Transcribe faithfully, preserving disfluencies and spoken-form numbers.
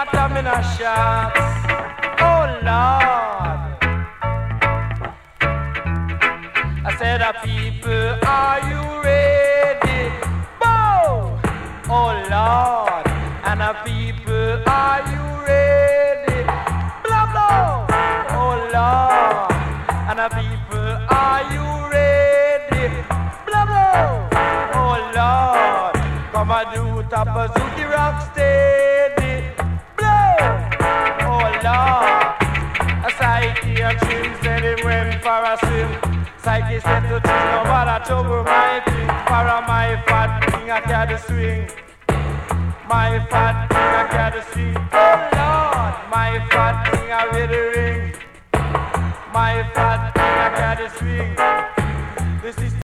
bottom in a shots. Oh Lord. I said, uh, people, are you ready? Bow! Oh Lord. And the people, are you ready? Blah blah! Oh Lord. And the people, are you ready? Blah blah! Oh Lord. Come and do top of Zuki rock steady. Blow! Oh Lord. A psyche and trim said he went for a swim. Psyche said to trim no bother trouble my thing. For a my fat thing I carry swing. My fat thing I carry swing. Oh Lord, my fat thing I really ring. My fat thing I carry swing. This is